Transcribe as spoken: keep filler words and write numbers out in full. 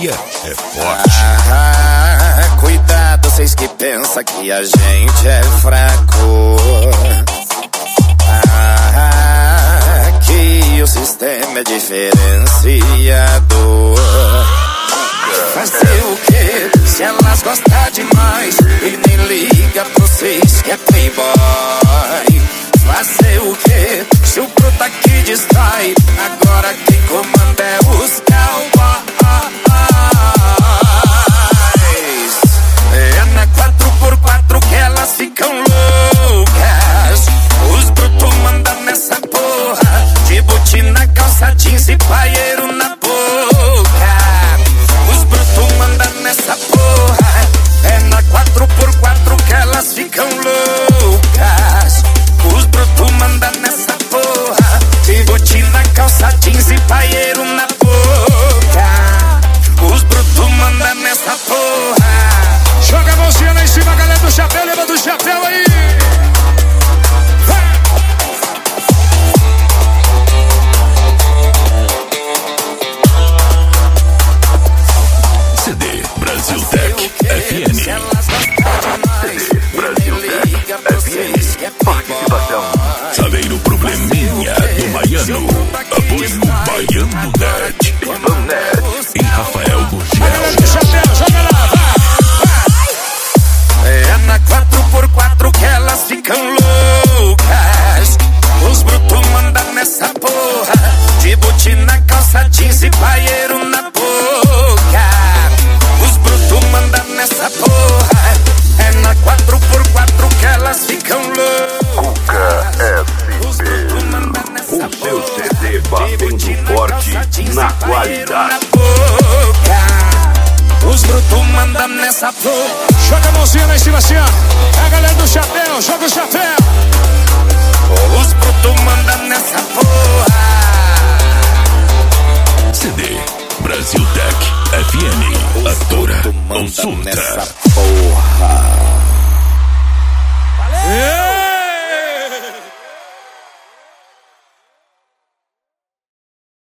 Praia é forte. Ah, cuidado, vocês que pensam que a gente é fraco. Ah, que o sistema é diferenciado. Fazer o que? Se elas gostam demais e nem liga pra vocês que é playboy. Fazer o que? Se o bruto aqui distrai, agora quem comanda é os cowboys. É na quatro por quatro que elas ficam loucas. Os brutos mandam nessa porra, de botina, calça jeans e paieiro na boca. Os brutos mandam nessa porra, é na quatro por quatro que elas ficam loucas. Os brutos mandam nessa porra, de botina, calça jeans e paieiro na boca. Os brutos mandam nessa porra. Joga a mãozinha lá em cima, galera do chapéu, leva do chapéu aí. C D Brasil Tech F N. C D Brasil Tech F N. Participação Saveiro Probleminha do Baiano. Apoio Baiano Net, Ivan Net e Rafael Gurgel. Galera do chapéu, joga lá, vai. É na quatro por quatro que elas ficam loucas. Os brutos mandam nessa porra, de botina, calça jeans e paieiro na boca. Os brutos mandam nessa porra, é na quatro por quatro que elas ficam loucas. Cuca S B, o seu C D batendo forte na qualidade. Os brutos mandam nessa porra. Joga a mãozinha lá em cima assim, ó. A galera do chapéu, joga o chapéu. Os brutos mandam nessa porra. C D Brasil Tech F N. Atora, consulta. Nessa porra. Yeah.